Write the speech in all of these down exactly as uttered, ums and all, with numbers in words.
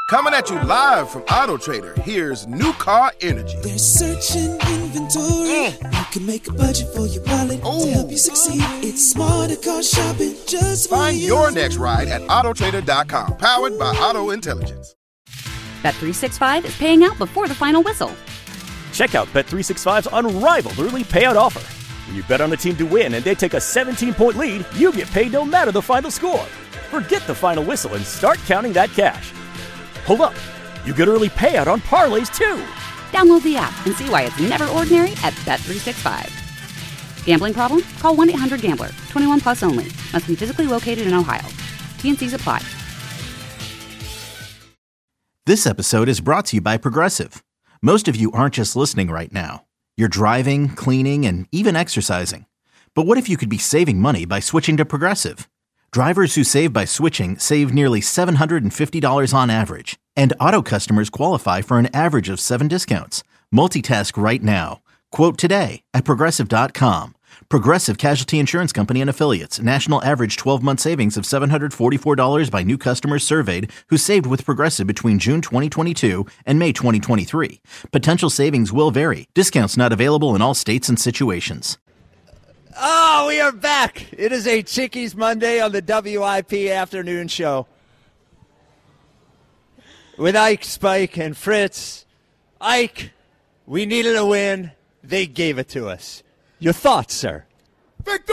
Coming at you live from Auto Trader, here's New Car Energy. There's searching inventory. Mm. You can make a budget for your wallet Ooh. to help you succeed. It's smarter car shopping just for Find you. your next ride at auto trader dot com, powered by Auto Intelligence. Bet three sixty-five is paying out before the final whistle. Check out Bet three sixty-five's unrivaled early payout offer. When you bet on a team to win and they take a seventeen-point lead, you get paid no matter the final score. Forget the final whistle and start counting that cash. Hold up. You get early payout on parlays, too. Download the app and see why it's never ordinary at Bet three sixty-five. Gambling problem? Call one eight hundred gambler. twenty-one plus only. Must be physically located in Ohio. T and C's apply. This episode is brought to you by Progressive. Most of you aren't just listening right now. You're driving, cleaning, and even exercising. But what if you could be saving money by switching to Progressive? Drivers who save by switching save nearly seven hundred fifty dollars on average. And auto customers qualify for an average of seven discounts. Multitask right now. Quote today at Progressive dot com. Progressive Casualty Insurance Company and Affiliates. National average twelve-month savings of seven hundred forty-four dollars by new customers surveyed who saved with Progressive between June twenty twenty-two and May twenty twenty-three. Potential savings will vary. Discounts not available in all states and situations. Oh, we are back. It is a Chickies Monday on the W I P Afternoon Show. With Ike, Spike, and Fritz. Ike, we needed a win. They gave it to us. Your thoughts, sir? Victory!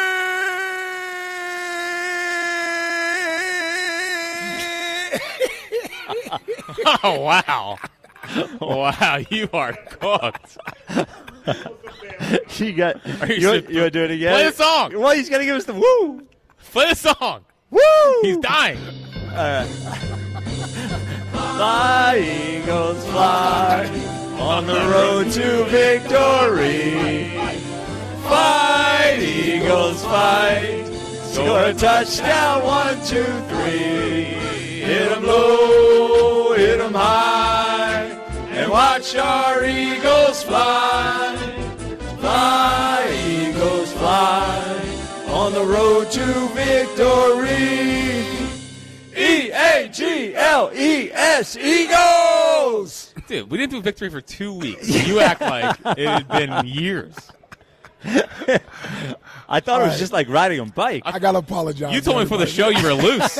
Oh, wow. Wow, you are cooked. you got. You, you, want, you want to do it again? Play the song. Well, he's going to give us the woo. Play the song. Woo! He's dying. Uh, fly, Eagles, fly on the road to victory. Fight, Eagles, fight. Score a touchdown, one, two, three. Hit 'em low, hit 'em high, and watch our Eagles fly. Fly, Eagles, fly on the road to victory. E A G L E S, Eagles! Dude, we didn't do victory for two weeks. You act like it had been years. I thought All it was right. just like riding a bike. I got to apologize. You told me before the show you were loose.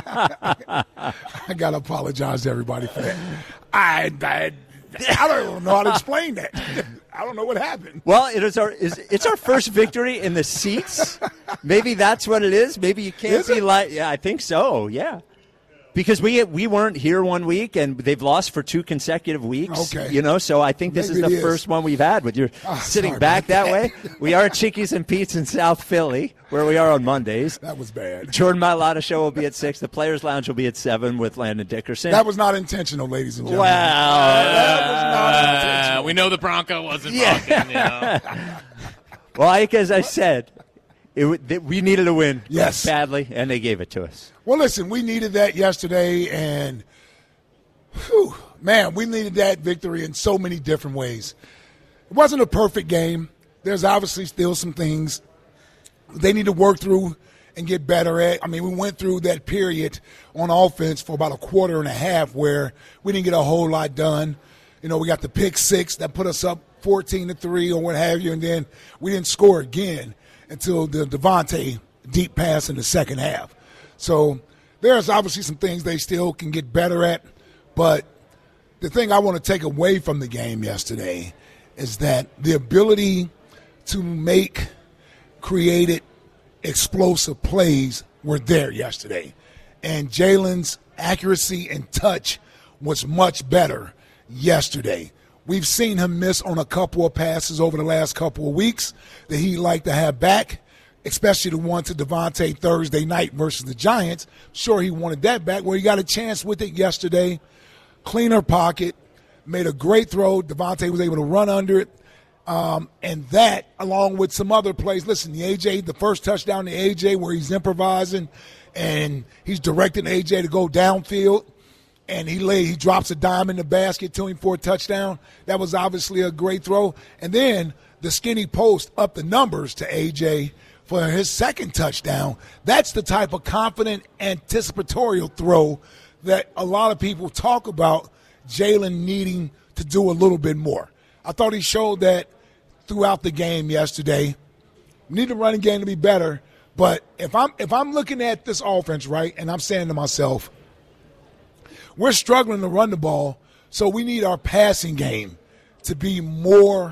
I got to apologize to everybody for that. I, I, I don't know how to explain that. I don't know what happened. Well, it is our is it's our first victory in the seats. Maybe that's what it is. Maybe you can't is be it? like, yeah, I think so. Yeah. Because we we weren't here one week, and they've lost for two consecutive weeks. Okay. You know, so I think this Maybe is the is. first one we've had with your oh, sitting back that, that way. We are at Chickies and Pete's in South Philly, where we are on Mondays. That was bad. Jordan Mailata show will be at six. The Players Lounge will be at seven with Landon Dickerson. That was not intentional, ladies and gentlemen. Wow. That was not Uh, intentional. we know the Bronco wasn't Yeah. talking. You know? Well, Ike, as I said, it, w- th- we needed a win Yes. badly, and they gave it to us. Well, listen, we needed that yesterday, and whew, man, we needed that victory in so many different ways. It wasn't a perfect game. There's obviously still some things they need to work through and get better at. I mean, we went through that period on offense for about a quarter and a half where we didn't get a whole lot done. You know, we got the pick six that put us up fourteen to three or what have you, and then we didn't score again until the Devontae deep pass in the second half. So there's obviously some things they still can get better at, but the thing I want to take away from the game yesterday is that the ability to make created explosive plays were there yesterday. And Jalen's accuracy and touch was much better yesterday. We've seen him miss on a couple of passes over the last couple of weeks that he'd like to have back, especially the one to Devontae Thursday night versus the Giants. Sure, he wanted that back. Well, he got a chance with it yesterday. Cleaner pocket, made a great throw. Devontae was able to run under it. Um, and that, along with some other plays. Listen, the A J, the first touchdown to A J where he's improvising and he's directing A J to go downfield. And he lay, he drops a dime in the basket to him for a touchdown. That was obviously a great throw. And then the skinny post up the numbers to A J for his second touchdown. That's the type of confident, anticipatorial throw that a lot of people talk about Jalen needing to do a little bit more. I thought he showed that throughout the game yesterday. We need the running game to be better, but if I'm if I'm looking at this offense, right, and I'm saying to myself, we're struggling to run the ball, so we need our passing game to be more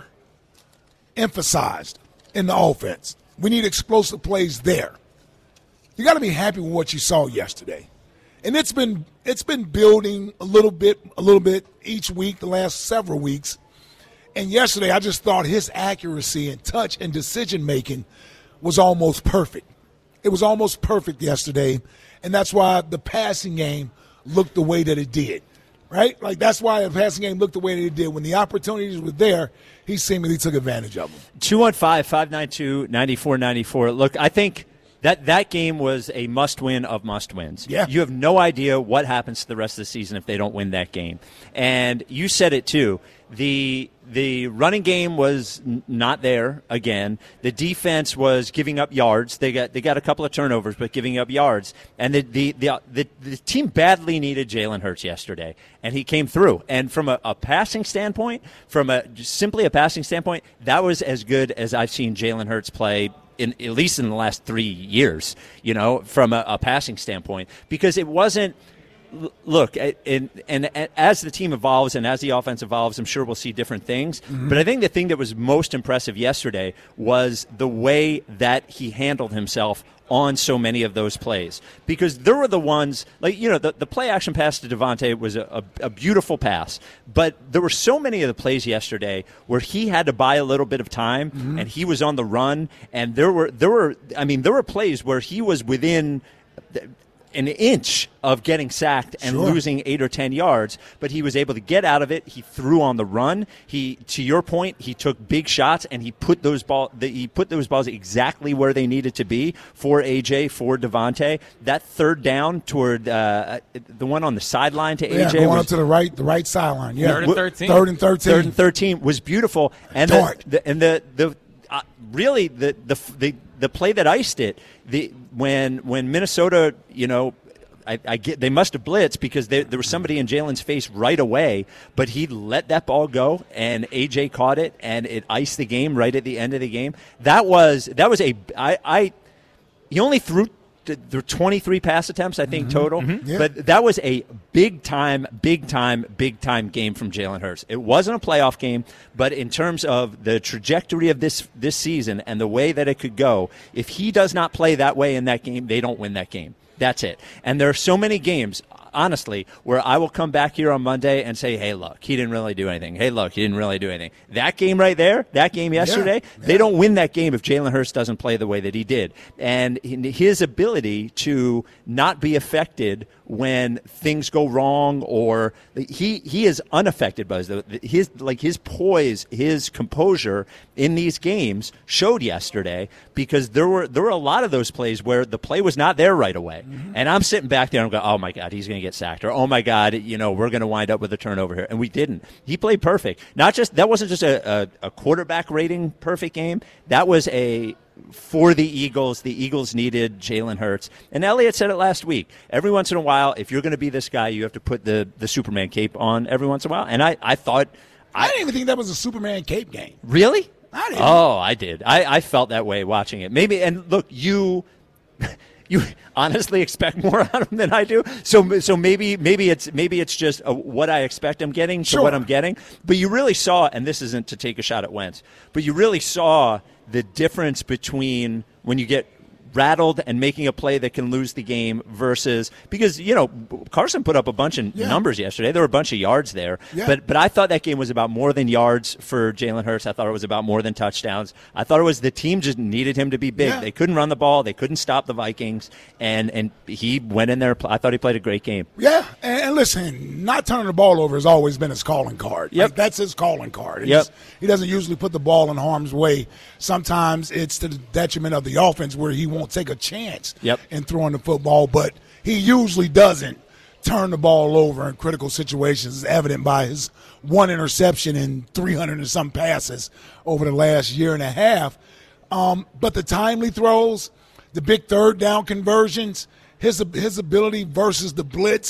emphasized in the offense. We need explosive plays there. You got to be happy with what you saw yesterday. And it's been it's been building a little bit, a little bit each week, the last several weeks. And yesterday, I just thought his accuracy and touch and decision-making was almost perfect. It was almost perfect yesterday, and that's why the passing game looked the way that it did, right? Like, that's why the passing game looked the way that it did. When the opportunities were there, he seemingly took advantage of them. two one five, five nine two, nine four nine four. Look, I think that that game was a must-win of must-wins. Yeah. You have no idea what happens to the rest of the season if they don't win that game. And you said it, too. The the running game was n- not there again. The defense was giving up yards. They got they got a couple of turnovers, but giving up yards. And the the the, the, the team badly needed Jalen Hurts yesterday, and he came through. And from a, a passing standpoint, from a just simply a passing standpoint, that was as good as I've seen Jalen Hurts play. In, at least in the last three years, you know, from a, a passing standpoint, because it wasn't. Look, and, and, and as the team evolves and as the offense evolves, I'm sure we'll see different things. Mm-hmm. But I think the thing that was most impressive yesterday was the way that he handled himself on so many of those plays. Because there were the ones, like, you know, the, the play action pass to Devontae was a, a, a beautiful pass. But there were so many of the plays yesterday where he had to buy a little bit of time, mm-hmm. and he was on the run. And there were, there were, I mean, there were plays where he was within an inch of getting sacked and sure. losing eight or ten yards, but he was able to get out of it. He threw on the run. He, to your point, he took big shots and he put those ball. The, he put those balls exactly where they needed to be for A J, for Devontae. That third down toward uh, the one on the sideline to yeah, A J, going was, up to the right, the right sideline. Yeah, third and thirteen. Third and thirteen. Third and thirteen was beautiful, and the, the and the the. Uh, really, the, the the the play that iced it, the when when Minnesota, you know, I, I get they must have blitzed because there, there was somebody in Jalen's face right away, but he let that ball go, and A J caught it, and it iced the game right at the end of the game. That was that was a I, I he only threw. There were twenty-three pass attempts, I think, mm-hmm, total. Mm-hmm, yeah. But that was a big-time, big-time, big-time game from Jalen Hurts. It wasn't a playoff game, but in terms of the trajectory of this this season and the way that it could go, if he does not play that way in that game, they don't win that game. That's it. And there are so many games, honestly, where I will come back here on Monday and say, hey, look, he didn't really do anything. Hey, look, he didn't really do anything. That game right there, that game yesterday, yeah, yeah. they don't win that game if Jalen Hurts doesn't play the way that he did. And his ability to not be affected when things go wrong, or he he is unaffected by his, his like his poise, his composure in these games showed yesterday, because there were there were a lot of those plays where the play was not there right away. Mm-hmm. And I'm sitting back there and I'm going, oh my God, he's going to get sacked, or oh my God, you know, we're going to wind up with a turnover here. And we didn't. He played perfect. Not just that wasn't just a, a, a quarterback rating perfect game. That was a for the Eagles. The Eagles needed Jalen Hurts. And Elliott said it last week. Every once in a while, if you're going to be this guy, you have to put the, the Superman cape on every once in a while. And I, I thought I, I didn't even think that was a Superman cape game. Really? I didn't. Oh, I did. I, I felt that way watching it. Maybe, and look, you you honestly expect more out of him than I do. So so maybe maybe it's maybe it's just a, what I expect I'm getting to sure. what I'm getting. But you really saw, and this isn't to take a shot at Wentz, but you really saw the difference between when you get rattled and making a play that can lose the game versus, because, you know, Carson put up a bunch of yeah. numbers yesterday. There were a bunch of yards there. Yeah. But but I thought that game was about more than yards for Jalen Hurts. I thought it was about more than touchdowns. I thought it was the team just needed him to be big. Yeah. They couldn't run the ball. They couldn't stop the Vikings. And, and he went in there. I thought he played a great game. Yeah. And, and listen, not turning the ball over has always been his calling card. Yep. Like, that's his calling card. Yep. He doesn't usually put the ball in harm's way. Sometimes it's to the detriment of the offense where he won't take a chance Yep. in throwing the football, but he usually doesn't turn the ball over in critical situations, as evident by his one interception and three hundred and some passes over the last year and a half. Um, but the timely throws, the big third down conversions, his his ability versus the blitz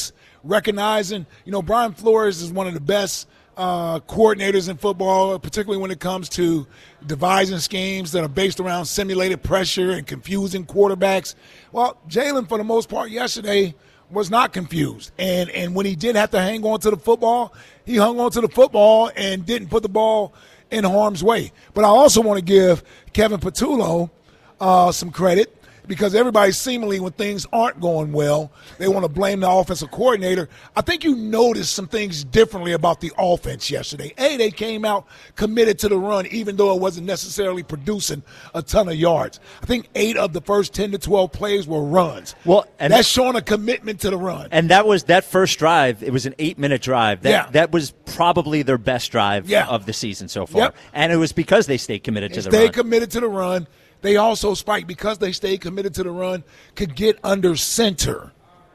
recognizing, you know, Brian Flores is one of the best uh, coordinators in football, particularly when it comes to devising schemes that are based around simulated pressure and confusing quarterbacks. Well, Jalen, for the most part yesterday, was not confused. And and when he did have to hang on to the football, he hung on to the football and didn't put the ball in harm's way. But I also want to give Kevin Patullo uh, some credit, because everybody seemingly, when things aren't going well, they want to blame the offensive coordinator. I think you noticed some things differently about the offense yesterday. A, they came out committed to the run, even though it wasn't necessarily producing a ton of yards. I think eight of the first ten to twelve plays were runs. Well, and that's showing a commitment to the run. And that was that first drive. It was an eight-minute drive. That, yeah. that was probably their best drive yeah. of the season so far. Yep. And it was because they stayed committed to they the run. They committed to the run. They also, Spike, because they stayed committed to the run, could get under center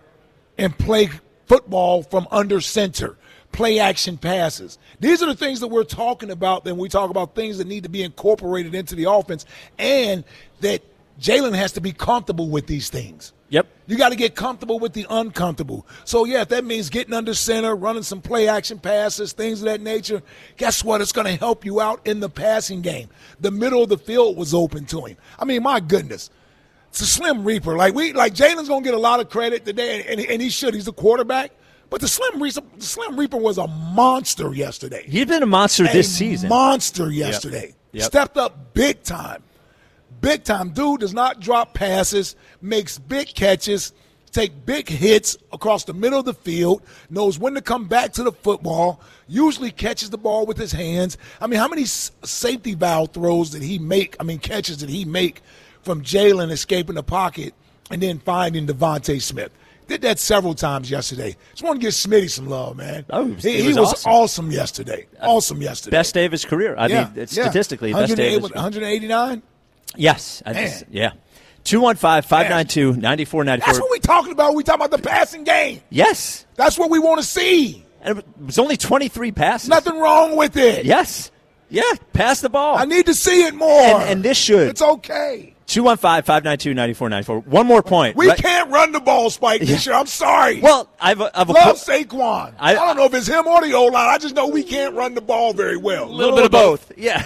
and play football from under center, play action passes. These are the things that we're talking about when we talk about things that need to be incorporated into the offense, and that Jalen has to be comfortable with these things. Yep. You got to get comfortable with the uncomfortable. So, yeah, if that means getting under center, running some play-action passes, things of that nature, guess what? It's going to help you out in the passing game. The middle of the field was open to him. I mean, my goodness. It's a Slim Reaper. Like, we, like Jalen's going to get a lot of credit today, and, and he should. He's the quarterback. But the Slim Reaper, the Slim Reaper was a monster yesterday. He's been a monster a this season. monster yesterday. Yep. Yep. Stepped up big time. Big time. Dude does not drop passes, makes big catches, take big hits across the middle of the field, knows when to come back to the football, usually catches the ball with his hands. I mean, how many safety valve throws did he make, I mean, catches did he make from Jalen escaping the pocket and then finding Devontae Smith? Did that several times yesterday. Just want to give Smitty some love, man. Oh, it was, he it was he was awesome. awesome yesterday. Awesome yesterday. Best day of his career. I yeah. mean, statistically, yeah. best day of his one eighty-nine? Yes. I just, yeah. two one five, five nine two, nine four nine four. That's what we're talking about. We're talking about the passing game. Yes. That's what we want to see. And it was only twenty-three passes. Nothing wrong with it. Yes. Yeah, pass the ball. I need to see it more. And, and this should. It's okay. two one five, five nine two, nine four nine four. One more point. We right? can't run the ball, Spike, this year. I'm sorry. Well, I've, I've Love a, Saquon. I, I don't know if it's him or the O-line. I just know we can't run the ball very well. A little, little bit of both. both. Yeah.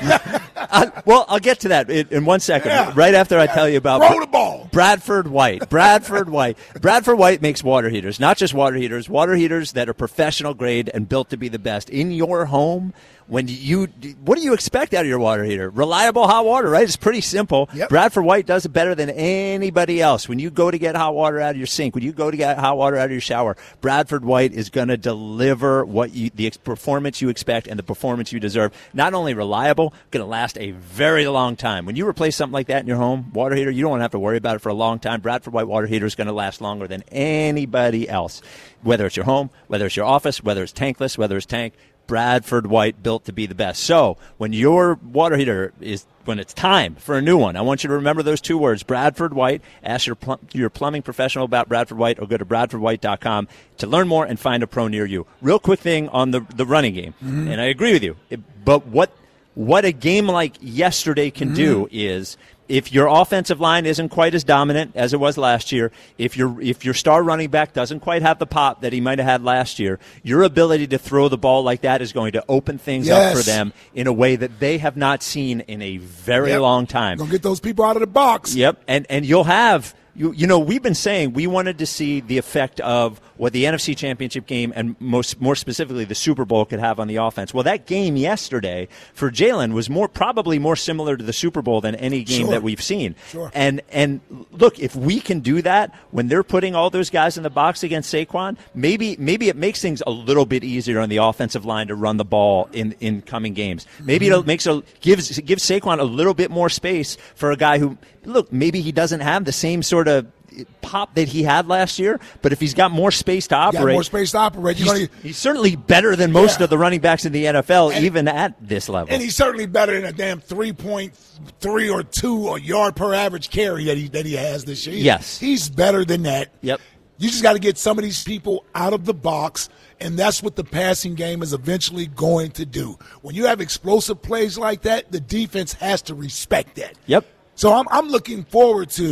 I, well, I'll get to that in, in one second. Yeah. Right after I tell you about Throw the ball. Bradford White. Bradford White. Bradford White makes water heaters. Not just water heaters. Water heaters that are professional grade and built to be the best. In your home, when you, what do you expect out of your water heater? Reliable hot water, right? It's pretty simple. Yep. Bradford White does it better than anybody else. When you go to get hot water out of your sink, when you go to get hot water out of your shower, Bradford White is going to deliver what you, the performance you expect and the performance you deserve. Not only reliable, going to last a very long time. When you replace something like that in your home, water heater, you don't have to worry about it for a long time. Bradford White water heater is going to last longer than anybody else. Whether it's your home, whether it's your office, whether it's tankless, whether it's tank, Bradford White, built to be the best. So when your water heater is, when it's time for a new one, I want you to remember those two words, Bradford White. Ask your plum, your plumbing professional about Bradford White, or go to bradford white dot com to learn more and find a pro near you. Real quick thing on the the running game, mm-hmm. and I agree with you, it, but what what a game like yesterday can mm-hmm. do is, if your offensive line isn't quite as dominant as it was last year, if your if your star running back doesn't quite have the pop that he might have had last year, your ability to throw the ball like that is going to open things yes. up for them in a way that they have not seen in a very yep. long time. Gonna get those people out of the box. Yep, and and you'll have. You, you know, we've been saying we wanted to see the effect of what the N F C Championship game and most more specifically the Super Bowl could have on the offense. Well, that game yesterday for Jalen was more probably more similar to the Super Bowl than any game sure. that we've seen. Sure. And and look, if we can do that when they're putting all those guys in the box against Saquon, maybe maybe it makes things a little bit easier on the offensive line to run the ball in, in coming games. Maybe mm-hmm. it makes a gives gives Saquon a little bit more space for a guy who, look, maybe he doesn't have the same sort of pop that he had last year, but if he's got more space to operate, got more space to operate, he's, gonna, he's certainly better than most yeah. of the running backs in the N F L, and, even at this level. And he's certainly better than a damn three point three or two or yard per average carry that he that he has this year. Yes, he's better than that. Yep. You just got to get some of these people out of the box, and that's what the passing game is eventually going to do. When you have explosive plays like that, the defense has to respect that. Yep. So I'm I'm looking forward to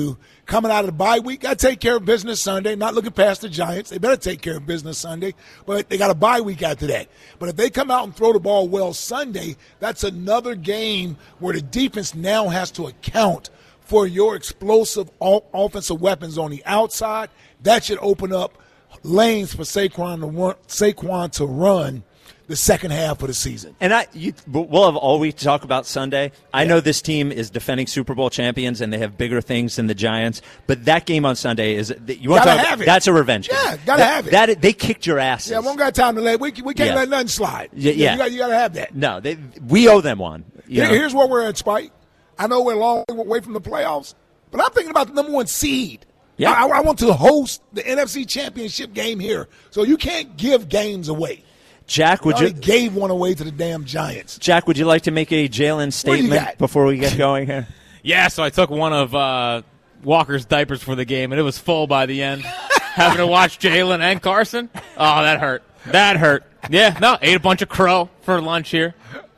coming out of the bye week, got to take care of business Sunday. Not looking past the Giants. They better take care of business Sunday, but they got a bye week after that. But if they come out and throw the ball well Sunday, that's another game where the defense now has to account for your explosive offensive weapons on the outside. That should open up lanes for Saquon to run, Saquon to run the second half of the season. And I, you, we'll have all week to talk about Sunday. I yeah. know this team is defending Super Bowl champions, and they have bigger things than the Giants. But that game on Sunday is you want gotta to talk have about, it. That's a revenge game. Yeah, gotta that, have it. That they kicked your asses. Yeah, we don't got time to let. We we can't yeah. let nothing slide. Yeah, yeah. you got you got to have that. No, they, we owe them one. Here, here's where we're at, Spike. I know we're a long way from the playoffs, but I'm thinking about the number one seed. Yeah, I, I want to host the N F C Championship game here, so you can't give games away. Jack, would you gave one away to the damn Giants? Jack, would you like to make a Jalen statement before we get going here? Yeah, so I took one of uh, Walker's diapers for the game, and it was full by the end. Having to watch Jalen and Carson, oh, that hurt. That hurt. Yeah, no, ate a bunch of crow for lunch here.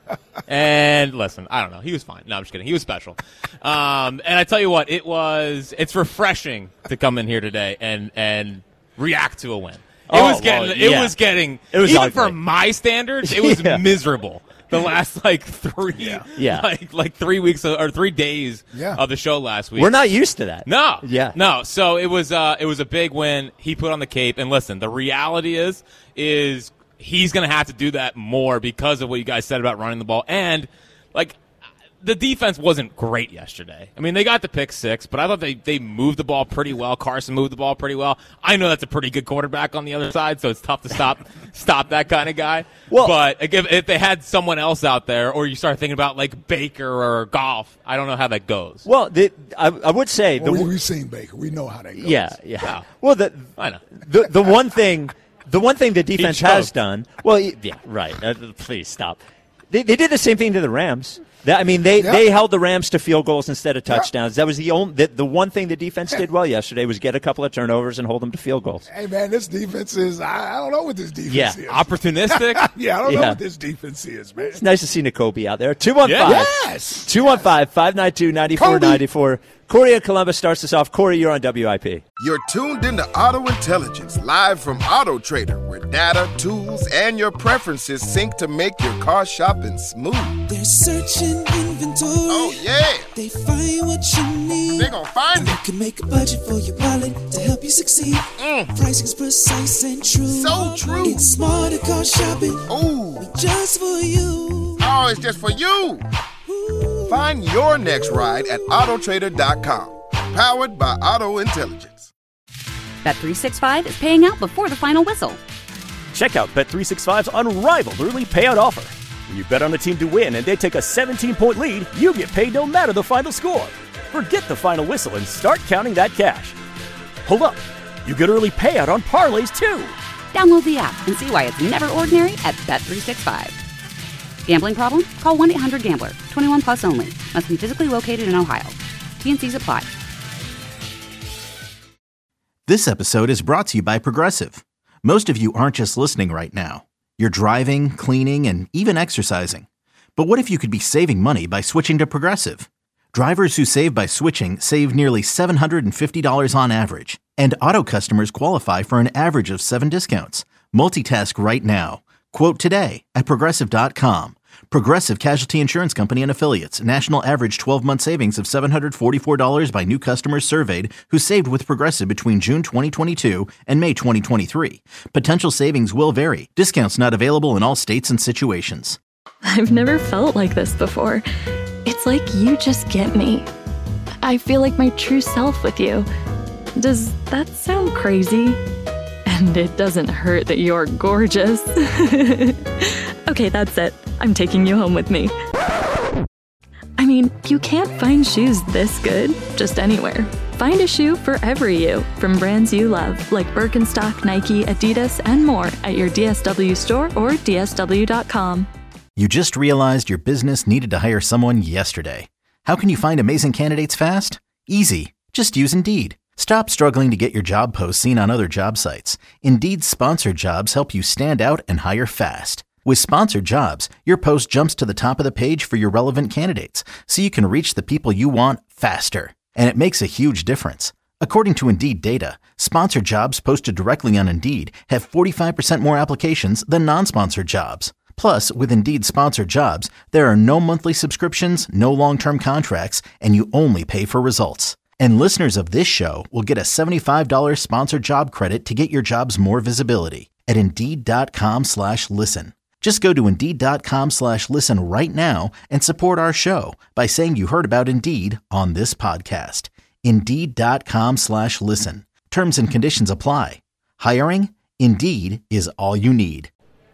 And listen, I don't know. He was fine. No, I'm just kidding. He was special. Um, and I tell you what, it was. It's refreshing to come in here today and and react to a win. It oh, was getting. Well, yeah. It was getting. It was even ugly. for my standards, it was yeah. miserable. The last like three, yeah, yeah. like like three weeks of, or three days yeah. of the show last week. We're not used to that. No, yeah, no. So it was. Uh, it was a big win. He put on the cape. And listen, the reality is, is. He's going to have to do that more because of what you guys said about running the ball. And, like, the defense wasn't great yesterday. I mean, they got the pick six, but I thought they, they moved the ball pretty well. Carson moved the ball pretty well. I know that's a pretty good quarterback on the other side, so it's tough to stop stop that kind of guy. Well, but if, if they had someone else out there, or you start thinking about, like, Baker or Goff, I don't know how that goes. Well, the, I, I would say... Well, the, we, we've seen Baker. We know how that goes. Yeah, yeah. Wow. Well, the, I know. The, the one thing... The one thing the defense has done, well, yeah, right. Uh, please stop. They, they did the same thing to the Rams. That, I mean, they, yep. they held the Rams to field goals instead of touchdowns. Yep. That was the only the, the one thing the defense did well yesterday was get a couple of turnovers and hold them to field goals. Hey man, this defense is I, I don't know what this defense yeah. is. Opportunistic. yeah, I don't yeah. know what this defense is, man. It's nice to see N'Kobe out there. two one five Yes. two one five, five nine two, nine four nine four. Corey in Columbus starts us off. Corey, you're on W I P. You're tuned into Auto Intelligence, live from Auto Trader, where data, tools, and your preferences sync to make your car shopping smooth. They're searching inventory. Oh, yeah. They find what you need. They're gonna find and it. They can make a budget for your wallet to help you succeed. Mm. Pricing's precise and true. So true. It's smarter car shopping. Ooh. Just for you. Oh, it's just for you. Find your next ride at auto trader dot com. Powered by Auto Intelligence. Bet three sixty-five is paying out before the final whistle. Check out Bet three sixty-five's unrivaled early payout offer. When you bet on a team to win and they take a seventeen-point lead, you get paid no matter the final score. Forget the final whistle and start counting that cash. Hold up. You get early payout on parlays, too. Download the app and see why it's never ordinary at Bet three sixty-five. Gambling problem? Call one eight hundred gambler. twenty-one plus only. Must be physically located in Ohio. T N Cs apply. This episode is brought to you by Progressive. Most of you aren't just listening right now. You're driving, cleaning, and even exercising. But what if you could be saving money by switching to Progressive? Drivers who save by switching save nearly seven hundred fifty dollars on average. And auto customers qualify for an average of seven discounts. Multitask right now. Quote today at Progressive dot com. Progressive Casualty Insurance Company and Affiliates. National average twelve-month savings of seven hundred forty-four dollars by new customers surveyed who saved with Progressive between June twenty twenty-two and May twenty twenty-three. Potential savings will vary. Discounts not available in all states and situations. I've never felt like this before. It's like you just get me. I feel like my true self with you. Does that sound crazy? And it doesn't hurt that you're gorgeous. Okay, that's it. I'm taking you home with me. I mean, you can't find shoes this good just anywhere. Find a shoe for every you from brands you love, like Birkenstock, Nike, Adidas, and more at your D S W store or D S W dot com. You just realized your business needed to hire someone yesterday. How can you find amazing candidates fast? Easy. Just use Indeed. Stop struggling to get your job posts seen on other job sites. Indeed's sponsored jobs help you stand out and hire fast. With sponsored jobs, your post jumps to the top of the page for your relevant candidates, so you can reach the people you want faster. And it makes a huge difference. According to Indeed data, sponsored jobs posted directly on Indeed have forty-five percent more applications than non-sponsored jobs. Plus, with Indeed sponsored jobs, there are no monthly subscriptions, no long-term contracts, and you only pay for results. And listeners of this show will get a seventy-five dollars sponsored job credit to get your jobs more visibility at Indeed.com slash listen. Just go to Indeed.com slash listen right now and support our show by saying you heard about Indeed on this podcast. Indeed.com slash listen. Terms and conditions apply. Hiring? Indeed is all you need.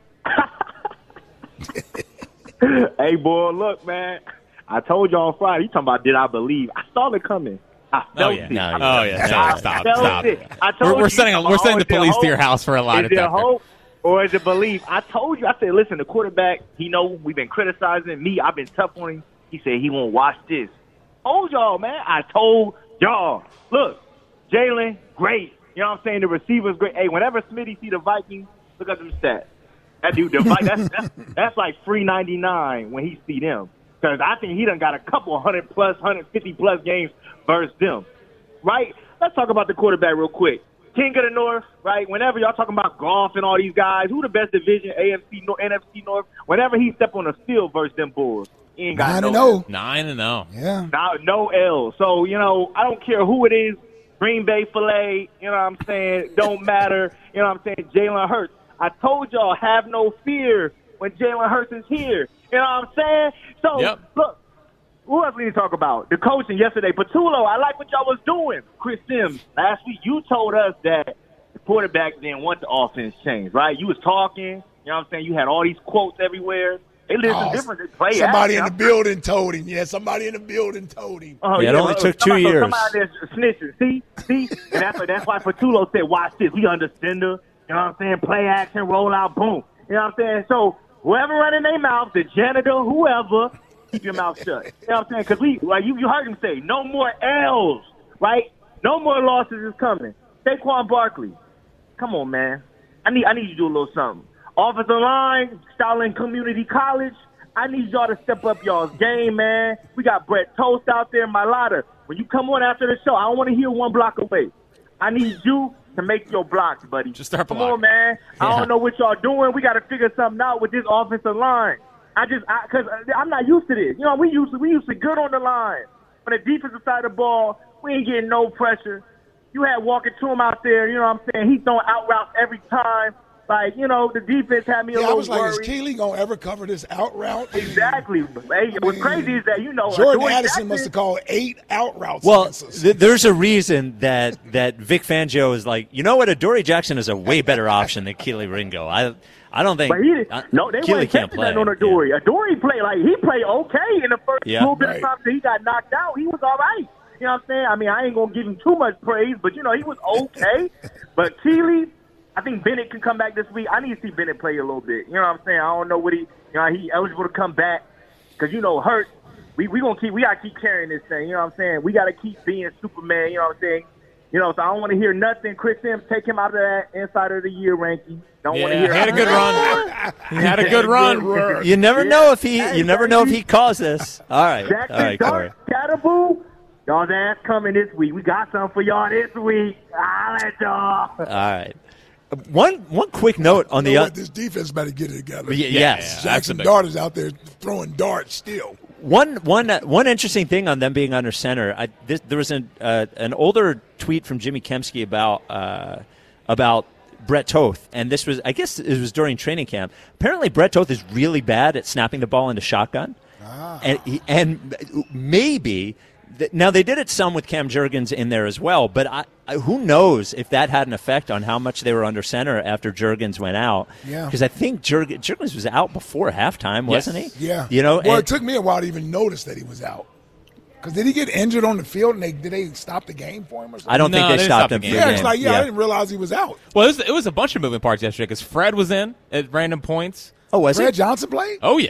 Hey, boy, look, man. I told you on Friday, you talking about did I believe? I saw it coming. I felt oh, yeah. it. No, I, oh, yeah. Stop, stop, stop. I told we're, we're you, sending, you we're sending the police hope? to your house for a lie Is detector. it hope or is it belief? I told you. I said, listen, the quarterback, he know we've been criticizing me. I've been tough on him. He said he won't watch this. Told y'all, man. I told y'all. Look, Jalen, great. You know what I'm saying? The receiver's great. Hey, whenever Smitty see the Vikings, look at them stats. That dude, the Vikings, that's, that's, that's like free ninety-nine when he see them. Because I think he done got a couple hundred plus, one hundred fifty plus games versus them. Right? Let's talk about the quarterback real quick. King of the North, right? Whenever y'all talking about golf and all these guys, who the best division, A F C, N F C North? Whenever he step on the field versus them Bulls, he ain't got Nine no and oh. Nine and oh. Yeah. No, no L. So, you know, I don't care who it is. Green Bay Filet, you know what I'm saying? Don't matter. You know what I'm saying? Jalen Hurts. I told y'all, have no fear when Jalen Hurts is here. You know what I'm saying? So, yep. Look, who else we need to talk about? The coaching yesterday. Patullo, I like what y'all was doing. Chris Sims, last week you told us that the quarterback didn't want the offense changed, right? You was talking. You know what I'm saying? You had all these quotes everywhere. They listen Oh, different. They play somebody action. in the building told him. Yeah, somebody in the building told him. Oh, yeah, it only took two somebody, years. Somebody that's snitching. See? See? And that's, that's why Patullo said, watch this. We understand her. You know what I'm saying? Play action, roll out, boom. You know what I'm saying? So whoever running their mouth, the janitor, whoever, keep your mouth shut. You know what I'm saying? Because we, like you, you heard him say, no more L's, right? No more losses is coming. Saquon Barkley, come on, man. I need, I need you to do a little something. Offensive line, Starling Community College. I need y'all to step up y'all's game, man. We got Brett Toast out there, Mailata. When you come on after the show, I don't want to hear one block away. I need you to make your blocks, buddy. Just start Come blocking. on, man. Yeah. I don't know what y'all doing. We got to figure something out with this offensive line. I just, because I'm not used to this. You know, we used to, we used to good on the line. On the defensive side of the ball, we ain't getting no pressure. You had Walker Toom out there, you know what I'm saying? He's throwing out routes every time. Like, you know, the defense had me a Yeah, I little was like, worried. is Keely going to ever cover this out route? Exactly. Hey, what's crazy is that, you know, Jordan Adoree' Addison Jackson- must have called eight out routes. Well, against us. th- there's a reason that, that Vic Fangio is like, you know what, Adoree' Jackson is a way better option than Keely Ringo. I I don't think But he did, I, no, they Keely weren't can't testing play. that on Adoree. Yeah. Adoree played like he played okay in the first Yeah. little bit Right. of time that he got knocked out. He was all right. You know what I'm saying? I mean, I ain't gonna give him too much praise, but you know he was okay. But Keely, I think Bennett can come back this week. I need to see Bennett play a little bit. You know what I'm saying? I don't know what he, you know, he eligible to come back because you know hurt. We we gonna keep we gotta keep carrying this thing. You know what I'm saying? We gotta keep being Superman. You know what I'm saying? You know, so I don't want to hear nothing. Chris Sims, take him out of that Inside of the Year ranking. Don't want to Yeah, hear. he had a good run. He had a good run. You never Yeah. know if he Hey, you never know if Jackie. he calls this. All right, Jackson all right, Corey. Dart, Cataboo, y'all's ass coming this week. We got something for y'all this week. I'll let y'all. All right. One one quick note on You the know uh, what? This defense better get it together. y- Yeah, yes. yeah. Jackson big- Dart is out there throwing darts still. One one uh, one interesting thing on them being under center. I, this, there was an uh, an older tweet from Jimmy Kemsky about uh, about Brett Toth, and this was I guess it was during training camp. Apparently, Brett Toth is really bad at snapping the ball into shotgun, and he, and maybe. th- Now they did it some with Cam Jurgens in there as well, but I, I, who knows if that had an effect on how much they were under center after Jurgens went out? Yeah. because I think Jurgens, Jurgens was out before halftime, wasn't Yes. he? Yeah. you know. Well, and- it took me a while to even notice that he was out. Because did he get injured on the field and they did they stop the game for him or something? I don't No, think they they didn't stopped stop him the for game. the Yeah, game. it's like, yeah, I didn't realize he was out. Well, it was, it was a bunch of moving parts yesterday because Fred was in at random points. Oh, was Fred it? Johnson played? Oh, yeah.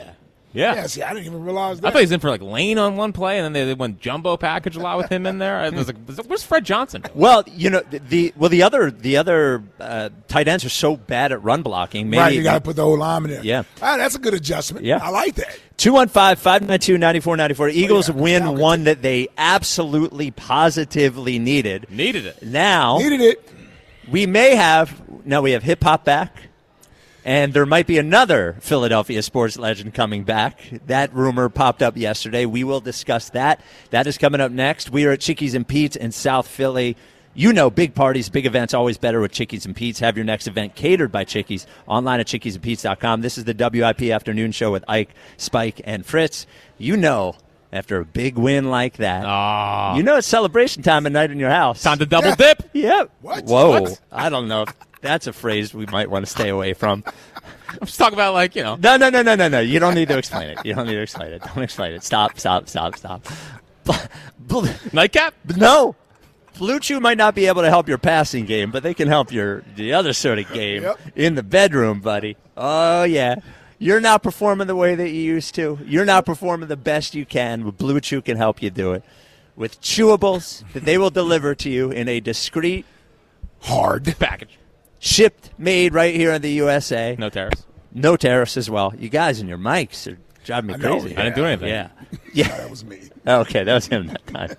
Yeah. Yeah, see, I didn't even realize that. I thought he was in for like Lane on one play, and then they, they went jumbo package a lot with him in there. I was like, was it- where's Fred Johnson? Well, you know the, the well the other the other uh, tight ends are so bad at run blocking. Maybe right, you got to put the whole lineman there. Yeah. Ah, that's a good adjustment. Yeah. I like that. two one five, five nine two, nine four nine four. Eagles yeah, win Falcons. one that they absolutely positively needed. Needed it. Now Needed it. we may have now we have hip hop back. And there might be another Philadelphia sports legend coming back. That rumor popped up yesterday. We will discuss that. That is coming up next. We are at Chickies and Pete's in South Philly. You know, big parties, big events, always better with Chickies and Pete's. Have your next event catered by Chickies online at chickies and pete's dot com. This is the W I P Afternoon Show with Ike, Spike, and Fritz. You know, after a big win like that, Aww. you know it's celebration time at night in your house. Time to double Yeah. dip. Yep. What? Whoa. What? I don't know. That's a phrase we might want to stay away from. I'm just talking about, like, you know. No, no, no, no, no, no. You don't need to explain it. You don't need to explain it. Don't explain it. Stop, stop, stop, stop. Bl- Nightcap? No. Blue Chew might not be able to help your passing game, but they can help your the other sort of game Yep. in the bedroom, buddy. Oh, yeah. You're not performing the way that you used to. You're not performing the best you can. But Blue Chew can help you do it with chewables that they will deliver to you in a discreet, Hard. Package. shipped, made right here in the U S A. No tariffs. No tariffs as well. You guys and your mics are driving me I know, crazy. I didn't do anything. Yeah. Yeah. That was me. Okay, that was him that time.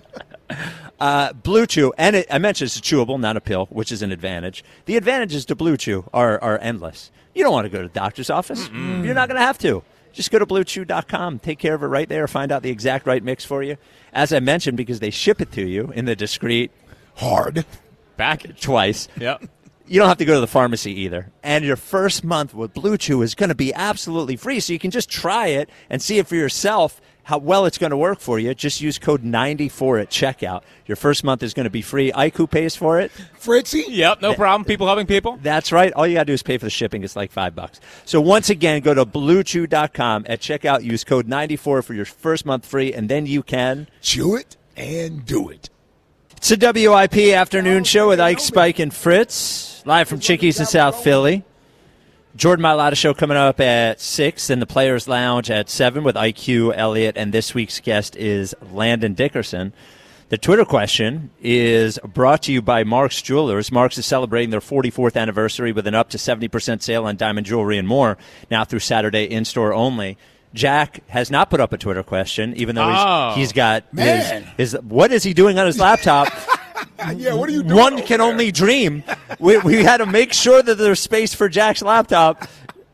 Uh, Blue Chew, and it, I mentioned it's a chewable, not a pill, which is an advantage. The advantages to Blue Chew are, are endless. You don't want to go to the doctor's office. Mm-mm. You're not going to have to. Just go to blue chew dot com. Take care of it right there. Find out the exact right mix for you. As I mentioned, because they ship it to you in the discreet Hard. Package. twice. Yep. You don't have to go to the pharmacy either. And your first month with Blue Chew is going to be absolutely free. So you can just try it and see it for yourself how well it's going to work for you. Just use code ninety-four at checkout. Your first month is going to be free. Ike, who pays for it? Fritzy? Yep, no problem. People helping people. That's right. All you got to do is pay for the shipping. It's like five bucks. So once again, go to blue chew dot com at checkout. Use code ninety-four for your first month free, and then you can Chew it and do it. It's a W I P afternoon show with Ike, Spike, and Fritz, live from Chickies in South Philly. Jordan Mailata show coming up at six, and the Players Lounge at seven with I Q, Elliott, and this week's guest is Landon Dickerson. The Twitter question is brought to you by Mark's Jewelers. Mark's is celebrating their forty-fourth anniversary with an up to seventy percent sale on diamond jewelry and more, now through Saturday in-store only. Jack has not put up a Twitter question, even though Oh. he's, he's got his, Man. his. What is he doing on his laptop? Yeah, what are you doing? One over can there? only dream. We, we had to make sure that there's space for Jack's laptop.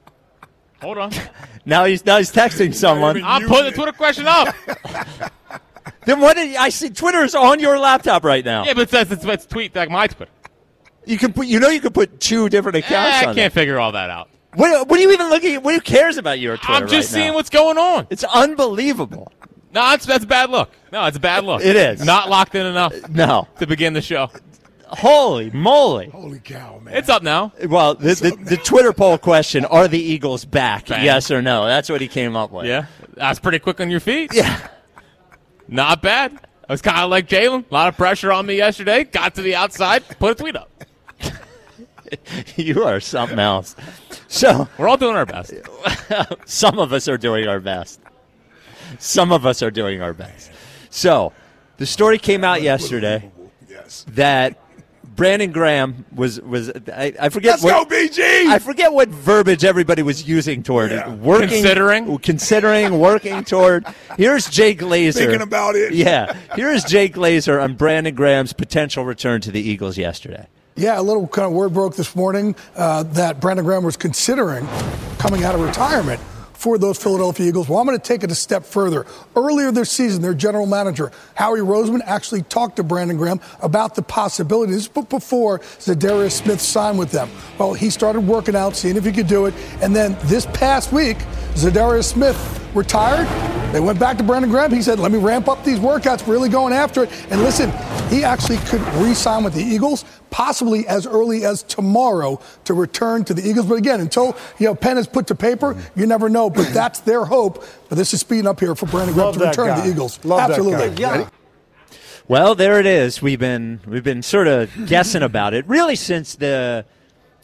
Hold on. Now he's now he's texting someone. I'm putting the Twitter question up. Then what did I see? Twitter is on your laptop right now. Yeah, but it says it's, it's tweet like my Twitter. You can put. You know you can put two different Eh, accounts. I on can't there. figure all that out. What, what are you even looking at? What who cares about your Twitter? I'm just right seeing now? what's going on. It's unbelievable. No, that's that's a bad look. No, it's a bad look. It is. Not locked in enough No. to begin the show. Holy moly! Holy cow, man. It's up now. Well, the, the, the Twitter poll question: are the Eagles back? Bang. Yes or no? That's what he came up with. Yeah, that's pretty quick on your feet. Yeah. Not bad. I was kind of like Jalen. A lot of pressure on me yesterday. Got to the outside, put a tweet up. You are something else. So We're all doing our best. some of us are doing our best. Some of us are doing our best. So the story came out yesterday Yes. that Brandon Graham was was I, I forget Let's what go, B G! I forget what verbiage everybody was using toward Yeah. it. Working, Considering? considering, working toward. Here's Jay Glazer Thinking about it. Yeah, here's Jay Glazer on Brandon Graham's potential return to the Eagles yesterday. Yeah, a little kind of word broke this morning uh, that Brandon Graham was considering coming out of retirement for those Philadelphia Eagles. Well, I'm going to take it a step further. Earlier this season, their general manager, Howie Roseman, actually talked to Brandon Graham about the possibilities, but before Zadarius Smith signed with them. Well, he started working out, seeing if he could do it, and then this past week, Zadarius Smith retired. They went back to Brandon Graham. He said, let me ramp up these workouts, really going after it. And listen, he actually could re-sign with the Eagles, possibly as early as tomorrow to return to the Eagles. But again, until you know pen is put to paper, you never know. But that's their hope. But this is speeding up here for Brandon Graham Love to that return guy. to the Eagles. Love that Absolutely. guy. Yeah. Well, there it is. We've been we've been sort of guessing about it really since the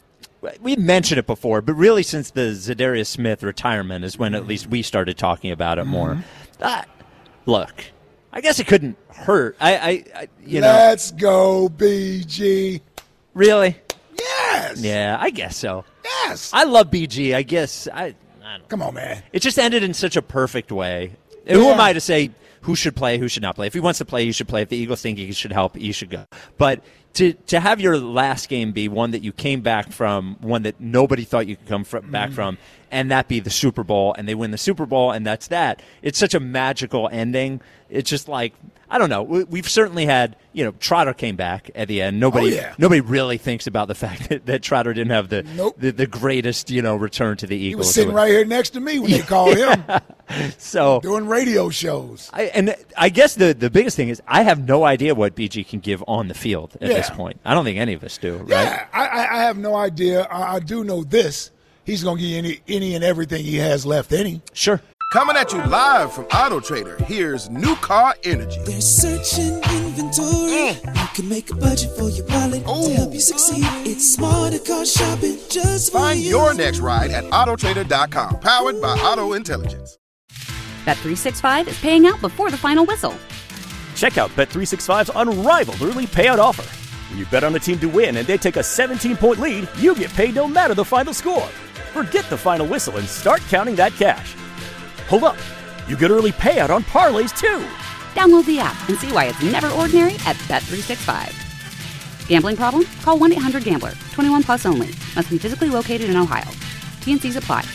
we mentioned it before, but really since the Zadarius Smith retirement is when at least we started talking about it more. Mm-hmm. Uh, look, I guess it couldn't hurt. I, I, I you know. Let's go, B G. Really? Yes. Yeah, I guess so. Yes. I love B G. I guess. I, I don't Come on, man. It just ended in such a perfect way. Yeah. Who am I to say who should play, who should not play? If he wants to play, he should play. If the Eagles think he should help, he should go. But to to have your last game be one that you came back from, one that nobody thought you could come from, back mm. from, and that be the Super Bowl, and they win the Super Bowl, and that's that. It's such a magical ending. It's just like, I don't know. We've certainly had, you know, Trotter came back at the end. Nobody, oh, yeah. nobody really thinks about the fact that, that Trotter didn't have the, nope. the the greatest, you know, return to the Eagles. He was sitting right here next to me when they called him. So doing radio shows. I, and I guess the, the biggest thing is I have no idea what B G can give on the field at yeah. this point. I don't think any of us do. Right? Yeah, I, I have no idea. I, I do know this. He's going to give you any, any and everything he has left in him. Sure. Coming at you live from Auto Trader, here's New Car Energy. They're searching inventory. Mm. You can make a budget for your wallet Ooh. to help you succeed. It's smarter car shopping just for Find you. your next ride at auto trader dot com, powered by Auto Intelligence. Bet three sixty-five is paying out before the final whistle. Check out Bet three sixty-five's unrivaled early payout offer. When you bet on a team to win and they take a seventeen-point lead, you get paid no matter the final score. Forget the final whistle and start counting that cash. Hold up, you get early payout on parlays too. Download the app and see why it's never ordinary at Bet three sixty-five. Gambling problem? Call one eight hundred gambler. twenty-one plus only. Must be physically located in Ohio. T N Cs apply.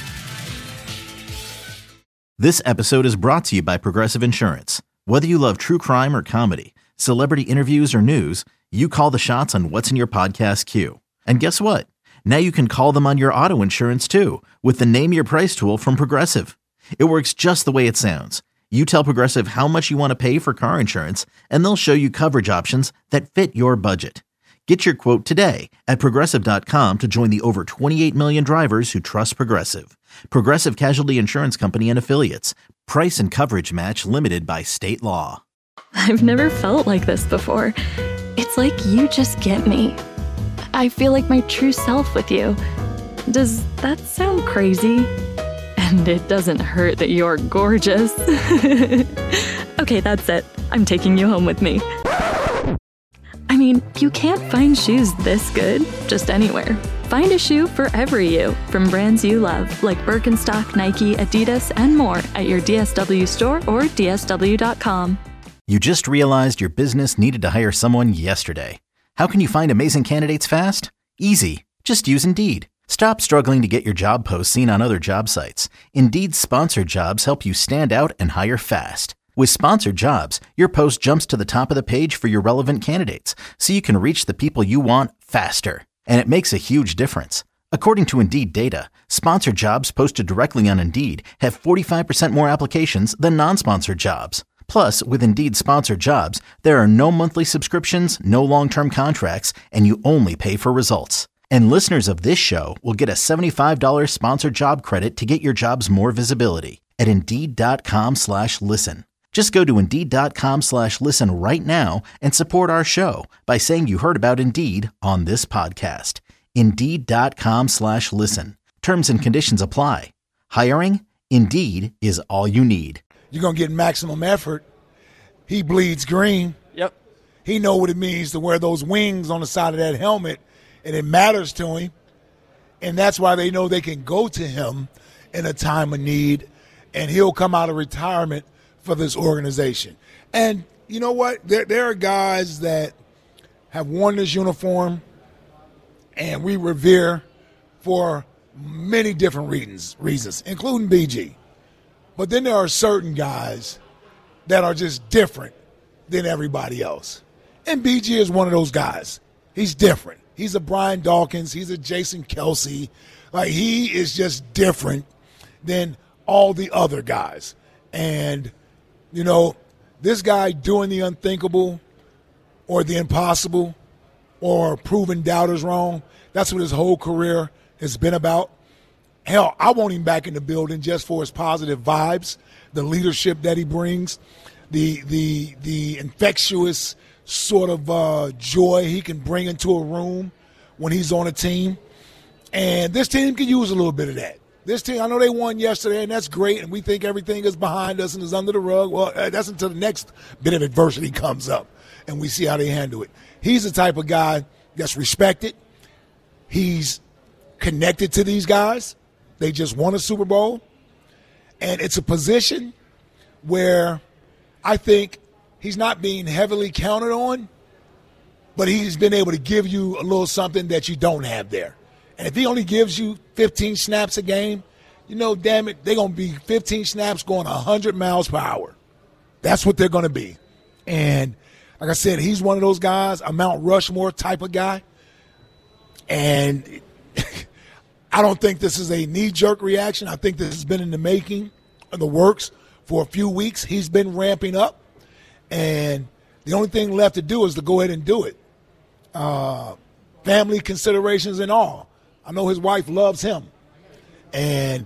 This episode is brought to you by Progressive Insurance. Whether you love true crime or comedy, celebrity interviews or news, you call the shots on what's in your podcast queue. And guess what? Now you can call them on your auto insurance too with the Name Your Price tool from Progressive. It works just the way it sounds. You tell Progressive how much you want to pay for car insurance, and they'll show you coverage options that fit your budget. Get your quote today at Progressive dot com to join the over twenty-eight million drivers who trust Progressive. Progressive Casualty Insurance Company and Affiliates. Price and coverage match limited by state law. I've never felt like this before. It's like you just get me. I feel like my true self with you. Does that sound crazy? And it doesn't hurt that you're gorgeous. Okay, that's it. I'm taking you home with me. I mean, you can't find shoes this good just anywhere. Find a shoe for every you, from brands you love, like Birkenstock, Nike, Adidas, and more at your D S W store or D S W dot com. You just realized your business needed to hire someone yesterday. How can you find amazing candidates fast? Easy. Just use Indeed. Stop struggling to get your job posts seen on other job sites. Indeed's sponsored jobs help you stand out and hire fast. With sponsored jobs, your post jumps to the top of the page for your relevant candidates, so you can reach the people you want faster. And it makes a huge difference. According to Indeed data, sponsored jobs posted directly on Indeed have forty-five percent more applications than non-sponsored jobs. Plus, with Indeed sponsored jobs, there are no monthly subscriptions, no long-term contracts, and you only pay for results. And listeners of this show will get a seventy-five dollars sponsored job credit to get your jobs more visibility at Indeed.com slash listen. Just go to Indeed.com slash listen right now and support our show by saying you heard about Indeed on this podcast. Indeed.com slash listen. Terms and conditions apply. Hiring? Indeed is all you need. You're going to get maximum effort. He bleeds green. Yep. He know what it means to wear those wings on the side of that helmet, and it matters to him. And that's why they know they can go to him in a time of need, and he'll come out of retirement for this organization. And you know what? There, there are guys that have worn this uniform, and we revere for many different reasons, reasons, including B G. But then there are certain guys that are just different than everybody else. And B G is one of those guys. He's different. He's a Brian Dawkins. He's a Jason Kelsey. Like, he is just different than all the other guys. And, you know, this guy doing the unthinkable or the impossible or proving doubters wrong, that's what his whole career has been about. Hell, I want him back in the building just for his positive vibes, the leadership that he brings, the the the infectious sort of uh, joy he can bring into a room when he's on a team. And this team can use a little bit of that. This team, I know they won yesterday, and that's great, and we think everything is behind us and is under the rug. Well, that's until the next bit of adversity comes up, and we see how they handle it. He's the type of guy that's respected. He's connected to these guys. They just won a Super Bowl. And it's a position where I think he's not being heavily counted on, but he's been able to give you a little something that you don't have there. And if he only gives you fifteen snaps a game, you know, damn it, they're going to be fifteen snaps going one hundred miles per hour. That's what they're going to be. And like I said, he's one of those guys, a Mount Rushmore type of guy. And I don't think this is a knee-jerk reaction. I think this has been in the making, in the works for a few weeks. He's been ramping up. And the only thing left to do is to go ahead and do it. Uh, family considerations and all. I know his wife loves him. And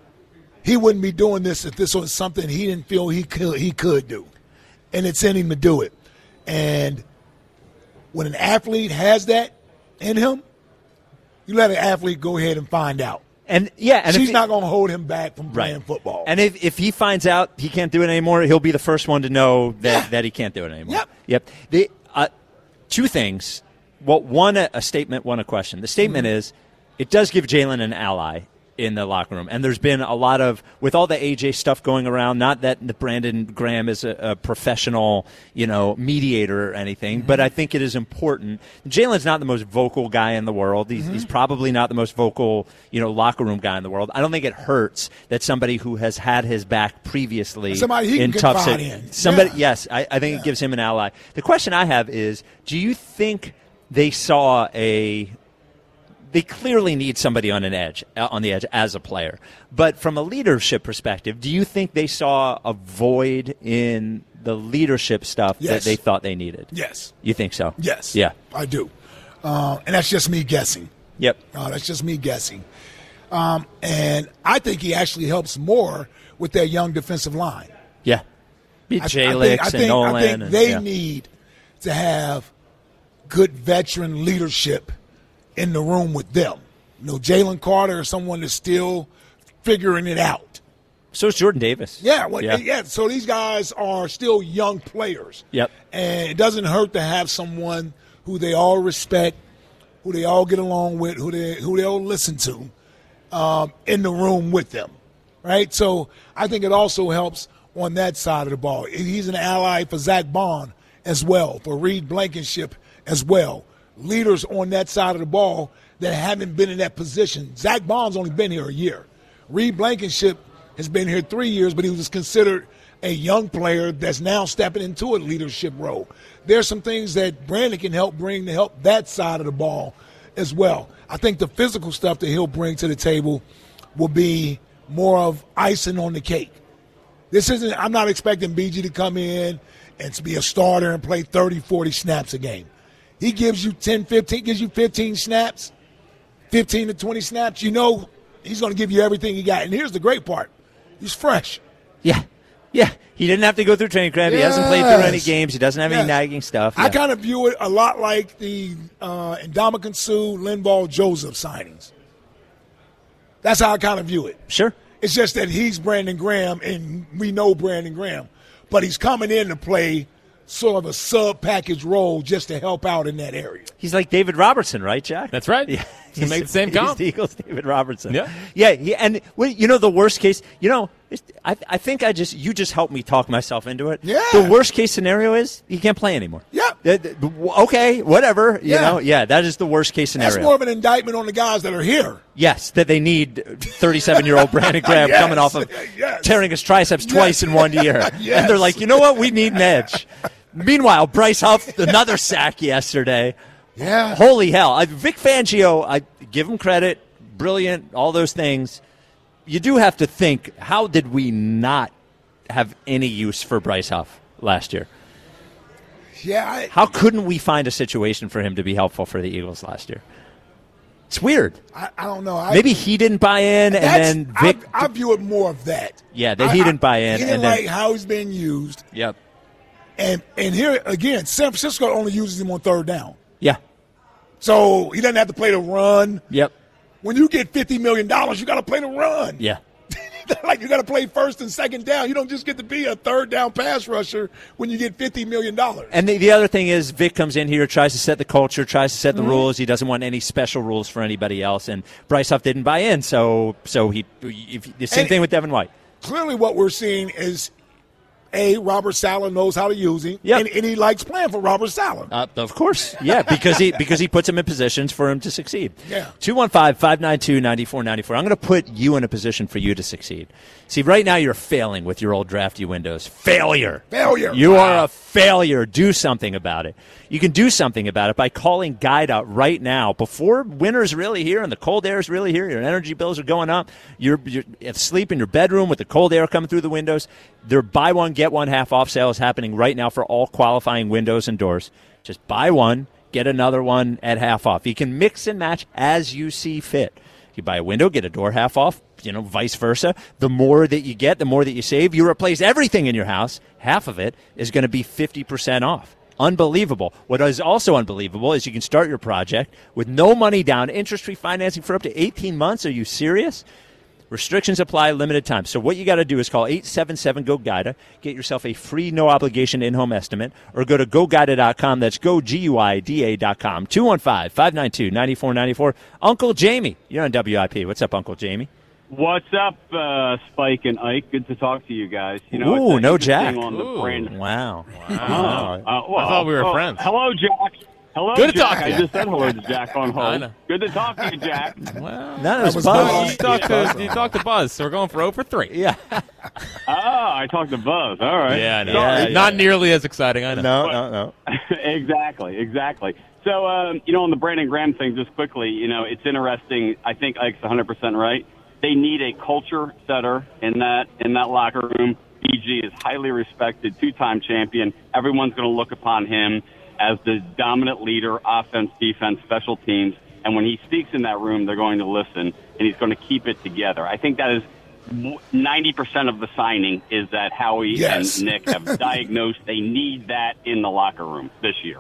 he wouldn't be doing this if this was something he didn't feel he could, he could do. And it's in him to do it. And when an athlete has that in him, you let an athlete go ahead and find out. And yeah, and she's if, not going to hold him back from playing right. football. And if, if he finds out he can't do it anymore, he'll be the first one to know that, yeah. that he can't do it anymore. Yep. Yep. The, uh, two things. Well, one, a, a statement, one, a question. The statement mm-hmm. is it does give Jalen an ally in the locker room. And there's been a lot of, with all the A J stuff going around, not that the Brandon Graham is a, a professional, you know, mediator or anything, mm-hmm. but I think it is important. Jalen's not the most vocal guy in the world. He's, mm-hmm. he's probably not the most vocal, you know, locker room guy in the world. I don't think it hurts that somebody who has had his back previously somebody he in can tough situations. Somebody, yeah. yes, I, I think yeah. it gives him an ally. The question I have is, do you think they saw a They clearly need somebody on an edge, on the edge as a player. But from a leadership perspective, do you think they saw a void in the leadership stuff yes. that they thought they needed? Yes. You think so? Yes. Yeah. I do. Uh, and that's just me guessing. Yep. Uh, that's just me guessing. Um, and I think he actually helps more with their young defensive line. Yeah. Be I, Jalix I think, I and think, Nolan. I think and, they yeah. need to have good veteran leadership in the room with them. You know, Jalen Carter is someone that's still figuring it out. So is Jordan Davis. Yeah, well, yeah. yeah. So these guys are still young players. Yep. And it doesn't hurt to have someone who they all respect, who they all get along with, who they who they all listen to, um, in the room with them, right? So I think it also helps on that side of the ball. He's an ally for Zach Bond as well, for Reed Blankenship as well. Leaders on that side of the ball that haven't been in that position. Zach Bond's only been here a year. Reed Blankenship has been here three years, but he was considered a young player that's now stepping into a leadership role. There's some things that Brandon can help bring to help that side of the ball as well. I think the physical stuff that he'll bring to the table will be more of icing on the cake. This isn't, I'm not expecting B G to come in and to be a starter and play thirty, forty snaps a game. He gives you ten, fifteen, gives you fifteen snaps, fifteen to twenty snaps. You know he's going to give you everything he got. And here's the great part. He's fresh. Yeah. Yeah. He didn't have to go through training camp. Yes. He hasn't played through any games. He doesn't have yes. any nagging stuff. Yeah. I kind of view it a lot like the uh, Ndamukong Suh, Linval Joseph signings. That's how I kind of view it. Sure. It's just that he's Brandon Graham, and we know Brandon Graham. But he's coming in to play sort of a sub-package role just to help out in that area. He's like David Robertson, right, Jack? That's right. Yeah. He's going to make the same comp. He's the Eagles' David Robertson. Yeah. Yeah, he, and you know the worst case, you know, I, I think I just, you just helped me talk myself into it. Yeah. The worst case scenario is he can't play anymore. Yeah. Okay, whatever. You yeah. know, yeah, that is the worst case scenario. That's more of an indictment on the guys that are here. Yes, that they need thirty-seven-year-old Brandon Graham yes. coming off of yes. tearing his triceps yes. twice in one year. yes. And they're like, you know what? We need an edge. Meanwhile, Bryce Huff, another sack yesterday. Yeah. Holy hell. I, Vic Fangio, I give him credit, brilliant, all those things. You do have to think, how did we not have any use for Bryce Huff last year? Yeah. I, how couldn't we find a situation for him to be helpful for the Eagles last year? It's weird. I, I don't know. I, Maybe he didn't buy in, and then Vic. I, I view it more of that. Yeah, that he I, didn't buy in. He didn't and like then, how he's being used. Yep. And and here again, San Francisco only uses him on third down. Yeah. So he doesn't have to play the run. Yep. When you get fifty million dollars, you got to play the run. Yeah. Like you got to play first and second down. You don't just get to be a third down pass rusher when you get fifty million dollars. And the, the other thing is Vic comes in here, tries to set the culture, tries to set the mm-hmm. rules. He doesn't want any special rules for anybody else. And Bryce Huff didn't buy in, so so he if, the same and thing with Devin White. Clearly what we're seeing is, A, Robert Saleh knows how to use him, yep. and, and he likes playing for Robert Saleh. Uh, of course, yeah, because he because he puts him in positions for him to succeed. Yeah. two one five, five nine two, nine four nine four. I'm going to put you in a position for you to succeed. See, right now you're failing with your old drafty windows. Failure. Failure. You wow. are a failure. Do something about it. You can do something about it by calling Guide Out right now before winter's really here and the cold air is really here. Your energy bills are going up. You're, you're asleep in your bedroom with the cold air coming through the windows. Their buy one, get one half off sale is happening right now for all qualifying windows and doors. Just buy one, get another one at half off. You can mix and match as you see fit. You buy a window, get a door half off, you know, vice versa. The more that you get, the more that you save. You replace everything in your house. Half of it is going to be fifty percent off. Unbelievable. What is also unbelievable is you can start your project with no money down, interest-free financing for up to eighteen months. Are you serious? Restrictions apply, limited time. So what you got to do is call eight seven seven, G O, G U I D A, get yourself a free, no-obligation in-home estimate, or go to go guida dot com. That's go, G U I D A dot com. two one five, five nine two, nine four nine four. Uncle Jamie, you're on W I P. What's up, Uncle Jamie? What's up, uh, Spike and Ike? Good to talk to you guys. You know, Ooh, no Jack. On the brand. Wow. Wow. Uh, well, I thought we were oh, friends. Hello, Jack. Hello, Good to Jack. talk to you. I just said hello to Jack on I hold. know. Good to talk to you, Jack. Well, that was was Buzz. Buzz. You talked to, you talked to Buzz, so we're going for zero for three. Yeah. Ah, I talked to Buzz. All right. Yeah, I know. Yeah, Not yeah. nearly as exciting, I know. No, no, no. exactly, exactly. So, um, you know, on the Brandon Graham thing, just quickly, you know, it's interesting. I think Ike's one hundred percent right. They need a culture setter in that in that locker room. B G is highly respected, two-time champion. Everyone's going to look upon him as the dominant leader, offense, defense, special teams. And when he speaks in that room, they're going to listen, and he's going to keep it together. I think that is ninety percent of the signing is that Howie yes. and Nick have diagnosed they need that in the locker room this year.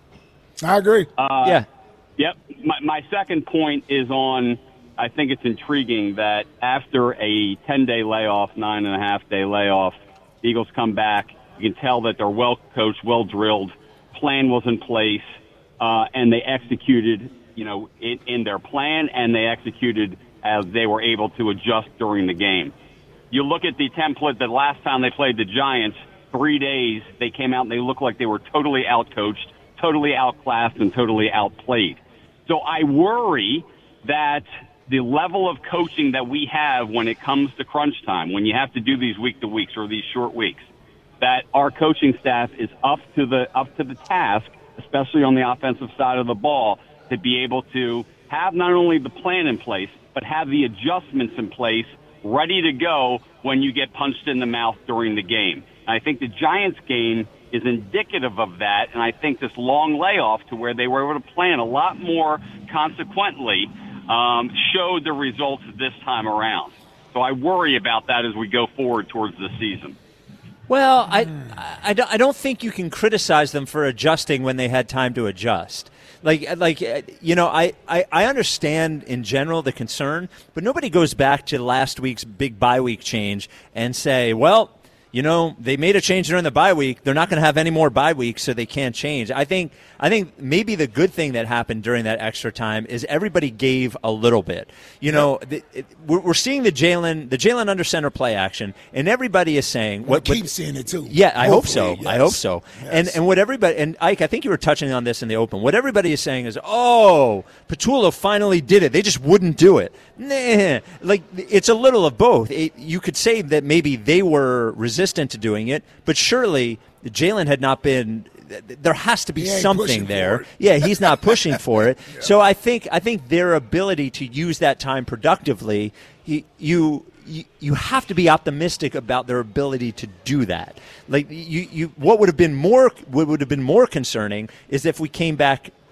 I agree. Uh, yeah. Yep. My, my second point is on, I think it's intriguing that after a ten-day layoff, nine and a half day layoff, the Eagles come back. You can tell that they're well coached, well drilled. Plan was in place, uh, and they executed, you know, in, in their plan, and they executed as they were able to adjust during the game. You look at the template that last time they played the Giants, three days, they came out and they looked like they were totally outcoached, totally outclassed, and totally outplayed. So I worry that the level of coaching that we have when it comes to crunch time, when you have to do these week-to-weeks or these short weeks, that our coaching staff is up to the up to the task, especially on the offensive side of the ball, to be able to have not only the plan in place, but have the adjustments in place ready to go when you get punched in the mouth during the game. And I think the Giants game is indicative of that, and I think this long layoff to where they were able to plan a lot more consequently um, showed the results this time around. So I worry about that as we go forward towards the season. Well, I, I, I don't think you can criticize them for adjusting when they had time to adjust. Like, like you know, I, I, I understand in general the concern, but nobody goes back to last week's big bye week change and say, well, you know, they made a change during the bye week. They're not going to have any more bye weeks, so they can't change. I think I think maybe the good thing that happened during that extra time is everybody gave a little bit. You know, the, it, we're, we're seeing the Jalen the Jalen under center play action, and everybody is saying what what keep seeing it too. Yeah, I Hopefully, hope so. yes. I hope so. Yes. And and what everybody and Ike, I think you were touching on this in the open. What everybody is saying is, oh, Petulo finally did it. They just wouldn't do it. Nah, like it's a little of both. It, you could say that maybe they were resistant to doing it, but surely Jalen had not been. There has to be something there. Yeah, he's not pushing for it. Yeah. So I think I think their ability to use that time productively, you, you you you have to be optimistic about their ability to do that. Like you, you what would have been more what would have been more concerning is if we came back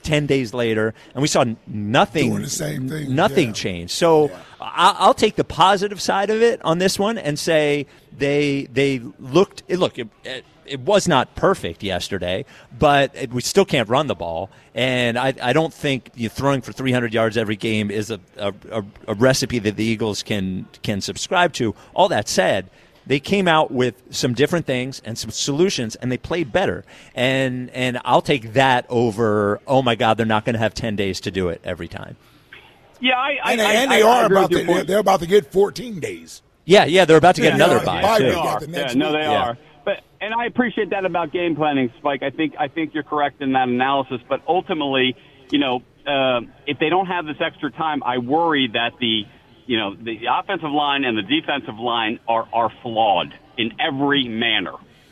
ten days later, and we saw nothing, Doing the same thing. nothing Yeah. change. So Yeah. I, I'll take the positive side of it on this one and say they they looked. It, look, it, it, it was not perfect yesterday, but it, we still can't run the ball, and I, I don't think you throwing for three hundred yards every game is a, a, a, a recipe that the Eagles can can subscribe to. All that said, they came out with some different things and some solutions, and they played better. And and I'll take that over, oh, my God, they're not going to have ten days to do it every time. Yeah, I, I, And, I, and I, they I are agree about with to, your they're, point. they're about to get fourteen days. Yeah, yeah, they're about to get Yeah, another yeah, bye, bye too. week They at are. the next Yeah, no, they week. Yeah. are. But and I appreciate that about game planning, Spike. I think I think you're correct in that analysis. But ultimately, you know, uh, if they don't have this extra time, I worry that the you know the offensive line and the defensive line are are flawed in every manner.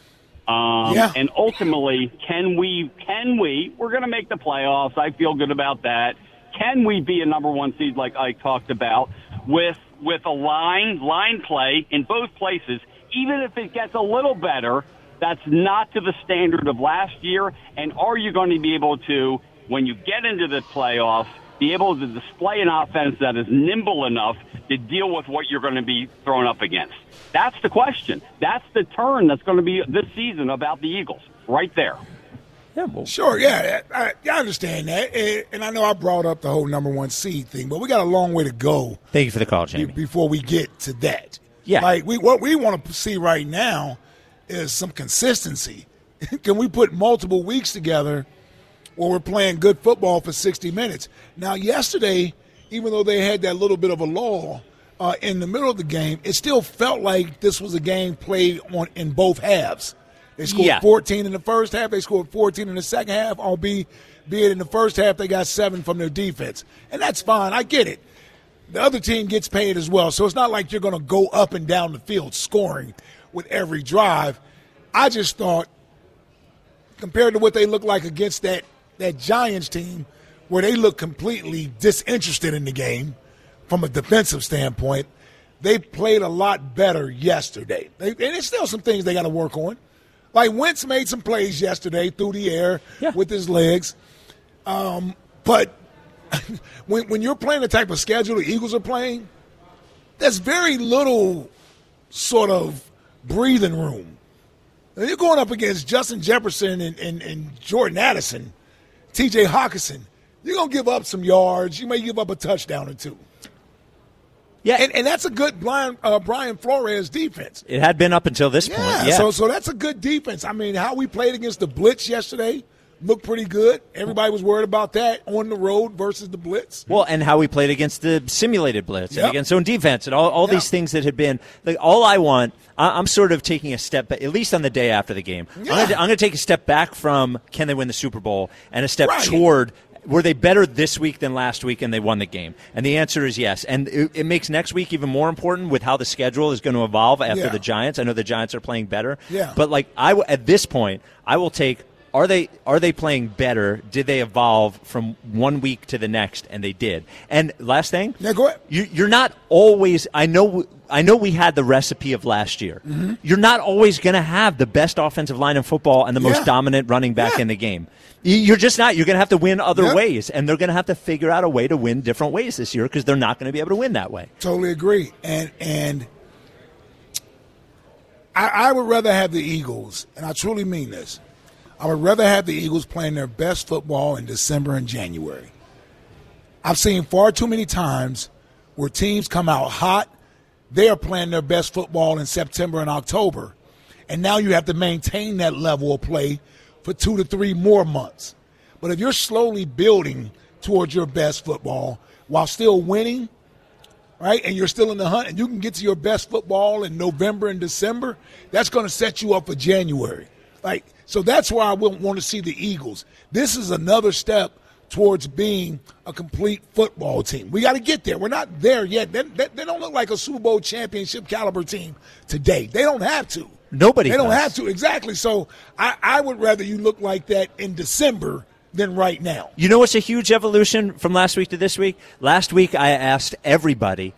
Um, Yeah. And ultimately, can we? Can we? We're going to make the playoffs. I feel good about that. Can we be a number one seed like Ike talked about with with a line line play in both places? Even if it gets a little better, that's not to the standard of last year. And are you going to be able to, when you get into the playoffs, be able to display an offense that is nimble enough to deal with what you're going to be thrown up against? That's the question. That's the turn that's going to be this season about the Eagles, right there. Yeah, well, Sure, yeah, I, I understand that. And, and I know I brought up the whole number one seed thing, but we got a long way to go thank you for the call, be- Jamie. before we get to that. Yeah. Like, we, what we want to see right now is some consistency. Can we put multiple weeks together where we're playing good football for sixty minutes? Now, yesterday, even though they had that little bit of a lull uh, in the middle of the game, it still felt like this was a game played on in both halves. They scored Yeah. fourteen in the first half. They scored fourteen in the second half, albeit be it in the first half they got seven from their defense. And that's fine. I get it. The other team gets paid as well. So it's not like you're going to go up and down the field scoring with every drive. I just thought, compared to what they look like against that, that Giants team, where they look completely disinterested in the game from a defensive standpoint, they played a lot better yesterday. They, and there's still some things they got to work on. Like Wentz made some plays yesterday through the air Yeah. with his legs. Um, but when, when you're playing the type of schedule the Eagles are playing, there's very little sort of breathing room. And you're going up against Justin Jefferson and, and, and Jordan Addison, T J Hawkinson. You're going to give up some yards. You may give up a touchdown or two. Yeah, And, and that's a good Brian, uh, Brian Flores defense. it had been up until this Yeah, point. Yeah, So, so that's a good defense. I mean, how we played against the Blitz yesterday looked pretty good. Everybody was worried about that on the road versus the Blitz. well, and how we played against the simulated blitz and Yep. against zone defense and all, all Yep. these things that had been like all I want. I, I'm sort of taking a step back, at least on the day after the game. Yeah. I'm going to take a step back from can they win the Super Bowl and a step Right. toward were they better this week than last week and they won the game? And the answer is yes. And it, it makes next week even more important with how the schedule is going to evolve after Yeah. the Giants. I know the Giants are playing better. Yeah. But like I w- at this point, I will take Are they are they playing better? Did they evolve from one week to the next? And they did. And last thing, Yeah, go ahead. you, you're not always. I know. I know we had the recipe of last year. Mm-hmm. You're not always going to have the best offensive line in football and the most Yeah. dominant running back Yeah. in the game. You- You're just not. You're going to have to win other Yep. ways, and they're going to have to figure out a way to win different ways this year because they're not going to be able to win that way. Totally agree. And and I, I would rather have the Eagles, and I truly mean this. I would rather have the Eagles playing their best football in December and January. I've seen far too many times where teams come out hot, they are playing their best football in September and October, and now you have to maintain that level of play for two to three more months. But if you're slowly building towards your best football while still winning, right, and you're still in the hunt, and you can get to your best football in November and December, that's going to set you up for January. Like, so that's why I wouldn't want to see the Eagles. This is another step towards being a complete football team. We got to get there. We're not there yet. They, they, they don't look like a Super Bowl championship caliber team today. They don't have to. Nobody They don't does. have to. Exactly. So I, I would rather you look like that in December than right now. You know what's a huge evolution from last week to this week? Last week I asked everybody,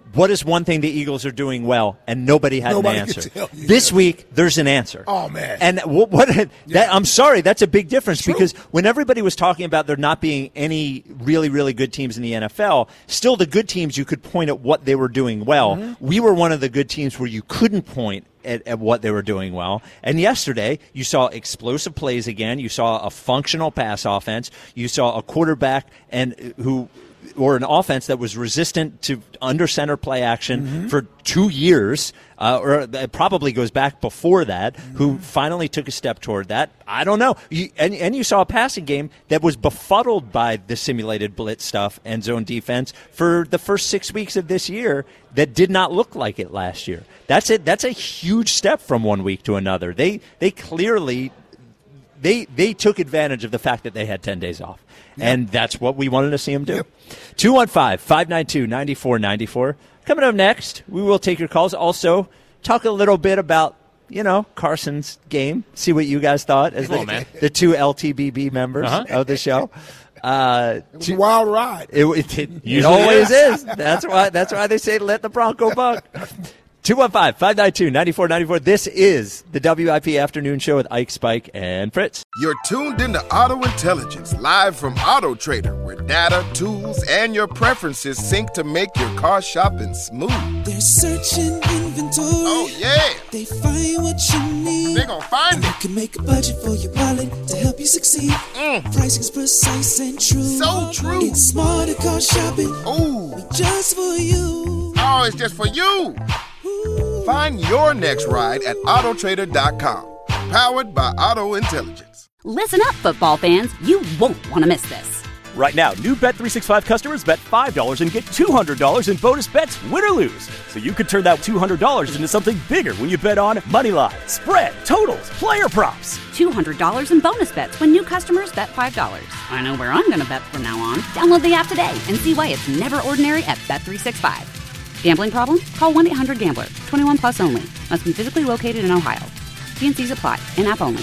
what is one thing the Eagles are doing well, and nobody had Nobody an could answer. tell you. This week, there's an answer. Oh, man. And what, what that, Yeah. I'm sorry, that's a big difference True. because when everybody was talking about there not being any really, really good teams in the N F L, still the good teams, you could point at what they were doing well. Mm-hmm. We were one of the good teams where you couldn't point At, at what they were doing well. And yesterday, you saw explosive plays again. You saw a functional pass offense. You saw a quarterback and who or an offense that was resistant to under center play action mm-hmm. for two years, uh, or it probably goes back before that, mm-hmm. who finally took a step toward that. I don't know. You, and, and you saw a passing game that was befuddled by the simulated blitz stuff and zone defense for the first six weeks of this year that did not look like it last year. That's it. That's a huge step from one week to another. They they clearly they they took advantage of the fact that they had ten days off. Yep. And that's what we wanted to see them do. Yep. two one five, five nine two, nine four nine four. Coming up next, we will take your calls. Also, talk a little bit about, you know, Carson's game. See what you guys thought as the, on, the two L T B B members uh-huh. of the show. Uh, it was a wild ride. It, it, it, it always is. That's why. That's why they say let the Bronco buck. two one five, five nine two, nine four nine four. This is the W I P Afternoon Show with Ike, Spike, and Fritz. You're tuned into Auto Intelligence, live from Auto Trader, where data, tools, and your preferences sync to make your car shopping smooth. They're searching inventory. Oh, yeah. They find what you need. They're going to find and it. You can make a budget for your wallet to help you succeed. Mm. Pricing's precise and true. So true. It's smarter car shopping. Ooh. Just for you. Oh, it's just for you. Find your next ride at auto trader dot com. Powered by Auto Intelligence. Listen up, football fans. You won't want to miss this. Right now, new Bet three sixty-five customers bet five dollars and get two hundred dollars in bonus bets, win or lose. So you could turn that two hundred dollars into something bigger when you bet on money line, spread, totals, player props. two hundred dollars in bonus bets when new customers bet five dollars. I know where I'm going to bet from now on. Download the app today and see why it's never ordinary at Bet three sixty-five. Gambling problem? Call one eight hundred gambler. twenty-one plus only. Must be physically located in Ohio. T N Cs apply. In-app only.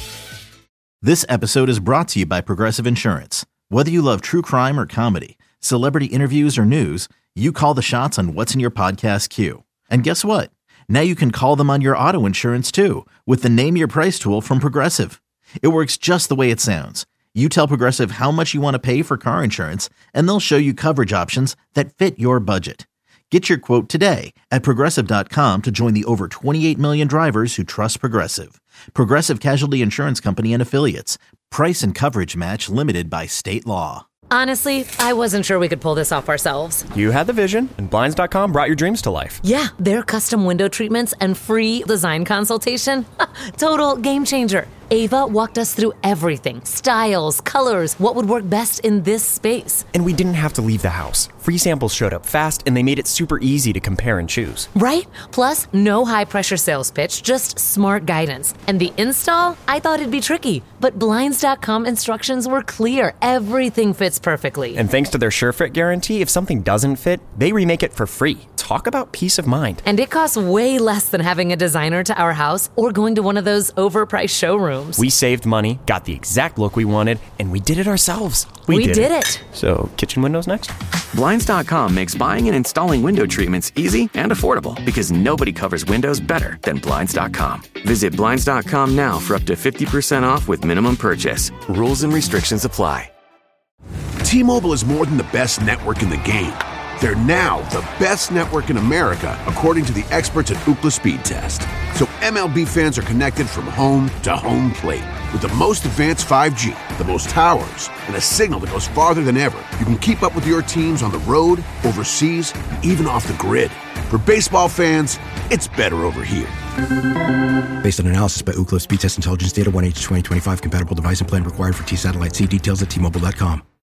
This episode is brought to you by Progressive Insurance. Whether you love true crime or comedy, celebrity interviews or news, you call the shots on what's in your podcast queue. And guess what? Now you can call them on your auto insurance too with the Name Your Price tool from Progressive. It works just the way it sounds. You tell Progressive how much you want to pay for car insurance, and they'll show you coverage options that fit your budget. Get your quote today at Progressive dot com to join the over twenty-eight million drivers who trust Progressive. Progressive Casualty Insurance Company and Affiliates. Price and coverage match limited by state law. Honestly, I wasn't sure we could pull this off ourselves. You had the vision, and Blinds dot com brought your dreams to life. Yeah, their custom window treatments and free design consultation. Total game changer. Ava walked us through everything. Styles, colors, what would work best in this space. And we didn't have to leave the house. Free samples showed up fast, and they made it super easy to compare and choose. Right? Plus, no high-pressure sales pitch, just smart guidance. And the install? I thought it'd be tricky, but Blinds dot com instructions were clear. Everything fits perfectly. And thanks to their SureFit guarantee, if something doesn't fit, they remake it for free. Talk about peace of mind. And it costs way less than having a designer to our house or going to one of those overpriced showrooms. We saved money, got the exact look we wanted, and we did it ourselves. We, we did, did it. it. So, kitchen windows next? Blinds dot com makes buying and installing window treatments easy and affordable because nobody covers windows better than Blinds dot com. Visit Blinds dot com now for up to fifty percent off with minimum purchase. Rules and restrictions apply. T-Mobile is more than the best network in the game. They're now the best network in America, according to the experts at Ookla Speed Test. So M L B fans are connected from home to home plate. With the most advanced five G, the most towers, and a signal that goes farther than ever, you can keep up with your teams on the road, overseas, and even off the grid. For baseball fans, it's better over here. Based on analysis by Ookla Speed Test Intelligence Data, one H twenty twenty-five compatible device and plan required for T-Satellite. See details at T Mobile dot com.